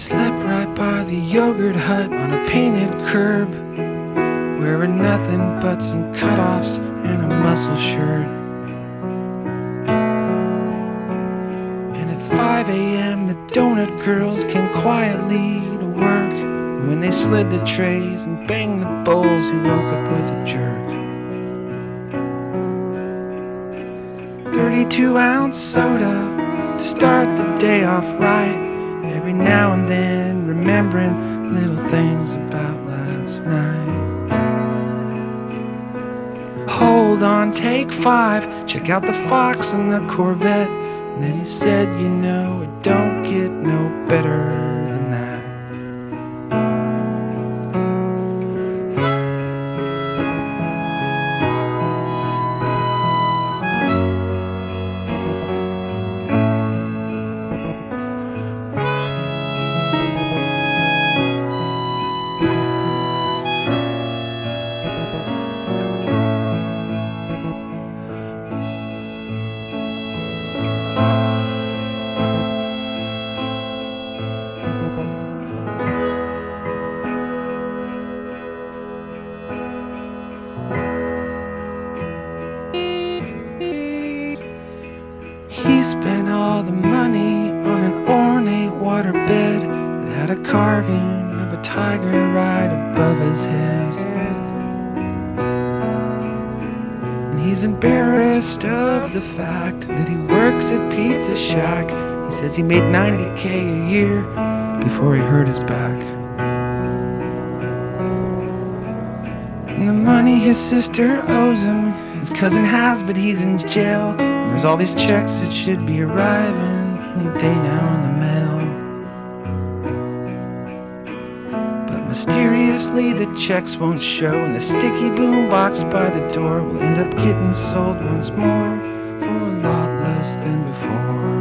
Slept right by the yogurt hut on a painted curb, wearing nothing but some cutoffs and a muscle shirt. And at 5 a.m. the donut girls came quietly to work. And when they slid the trays and banged the bowls, he woke up with a jerk. 32-ounce soda to start the day off right, every now and then remembering little things about last night. Hold on, take 5, check out the Fox and the Corvette. And then he said, you know, it don't get no better than that. He spent all the money on an ornate waterbed that had a carving of a tiger right above his head. And he's embarrassed of the fact that he works at Pizza Shack. He says he made $90K a year before he hurt his back. And the money his sister owes him, his cousin has, but he's in jail. And there's all these checks that should be arriving any day now in the mail. But mysteriously the checks won't show, and the sticky boombox by the door will end up getting sold once more for a lot less than before.